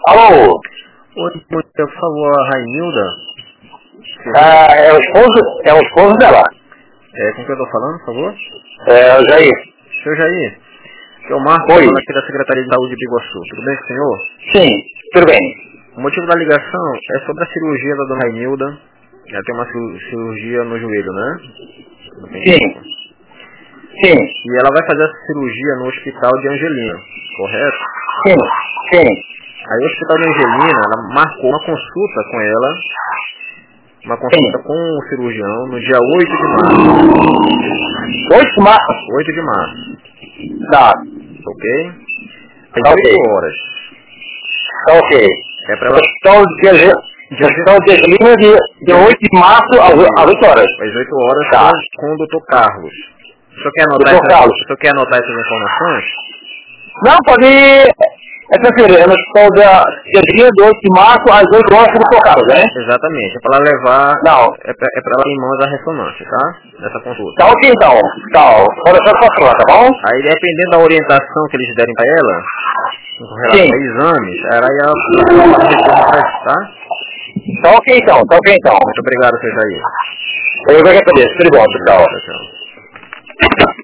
Alô? Oi, por favor, a Rainilda. É o esposo dela. Com quem eu tô falando, por favor? É o Jair. Seu Jair, eu Marco, Oi. falando aqui da Secretaria de Saúde de Iguaçu. Tudo bem com o senhor? Sim, tudo bem. O motivo da ligação é sobre a cirurgia da dona Rainilda. Ela tem uma cirurgia no joelho, né? Sim. Sim. E ela vai fazer essa cirurgia no hospital de Angelina, correto? Sim. Sim. Aí o hospital de Angelina, ela marcou uma consulta com ela, uma consulta com o cirurgião no dia 8 de março. 8 de março? 8 de março. Tá. Ok? Às Ok. 8 horas. Tá ok. É pra ela Hospital de Angelina de 8 de março às 8 horas. às 8 horas Tá. com o Dr. Carlos. O senhor quer anotar essas informações? Não, pode ir. É tranquilo, é no Hospital de Angelina de 8 de março às 8 horas do Carlos, né? Exatamente. É pra ela levar... Não. É pra ela ir em mãos a ressonância, tá? Nessa consulta. Tá ok então. Tá. Pode deixar pra falar, tá bom? Aí, dependendo da orientação que eles derem pra ela, com relação Sim. a exames, ela ia retorno pra isso, tá? Tá ok então, tá ok então. Muito obrigado, seu Jair. Eu vou agradecer. Tudo bom, tchau. Tchau, tchau.